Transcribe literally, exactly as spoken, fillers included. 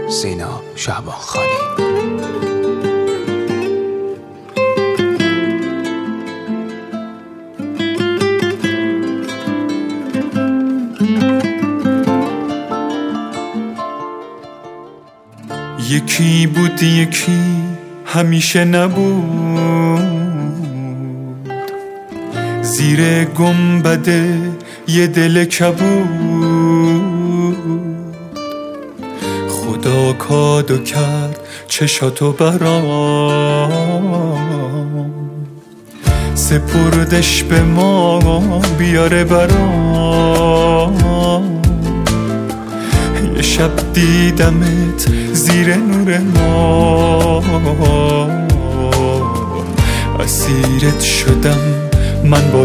سینا شعبانخانی. یکی بود یکی همیشه نبود، زیر گنبده یه دل کبود. خدا کادو کرد چشاتو برام، سپردش به ما بیاره برام. یه شب دیدمت زیر نور ما، اسیرت شدم من با